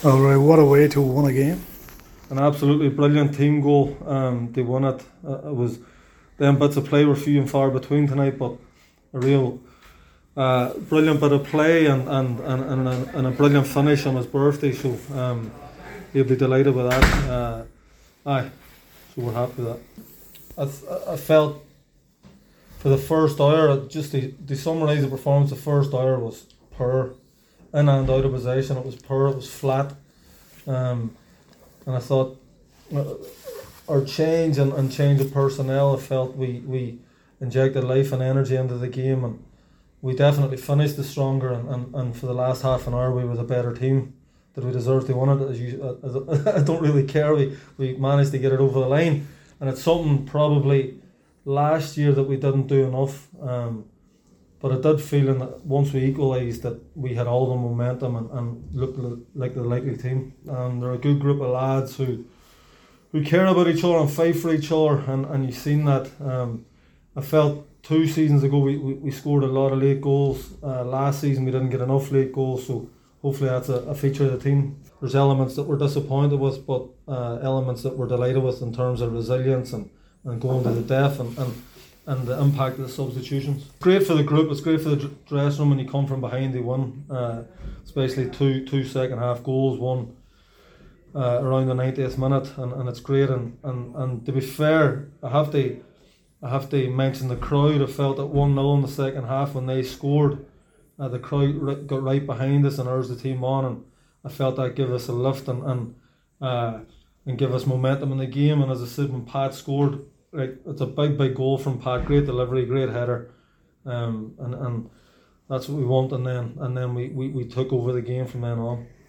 All right, what a way to win a game. An absolutely brilliant team goal. They won it. It was them bits of play were few and far between tonight, but a real brilliant bit of play and a brilliant finish on his birthday. So he'll be delighted with that. So we're happy with that. I felt for the first hour, just to summarise the performance, the first hour was poor. In and out of possession, it was poor, it was flat. And I thought our change and change of personnel, I felt we injected life and energy into the game, and we definitely finished the stronger, and for the last half an hour we were the better team. Did we deserve to win it? I don't really care. We managed to get it over the line, and it's something probably last year that we didn't do enough. But I did feel that once we equalised that we had all the momentum and looked like the likely team. And they're a good group of lads who care about each other and fight for each other, and you've seen that. I felt 2 seasons ago we scored a lot of late goals. Last season we didn't get enough late goals, so hopefully that's a feature of the team. There's elements that we're disappointed with, but elements that we're delighted with in terms of resilience and going to the death and the impact of the substitutions. Great for the group, it's great for the dressing room when you come from behind. They won, especially two second half goals, one around the 90th minute, and it's great. And to be fair, I have to mention the crowd. I felt at 1-0 in the second half when they scored. The crowd got right behind us and urged the team on, and I felt that gave us a lift and give us momentum in the game. And as I said, when Pat scored, it's a big goal from Pat, great delivery, great header, and that's what we want. And then we took over the game from then on.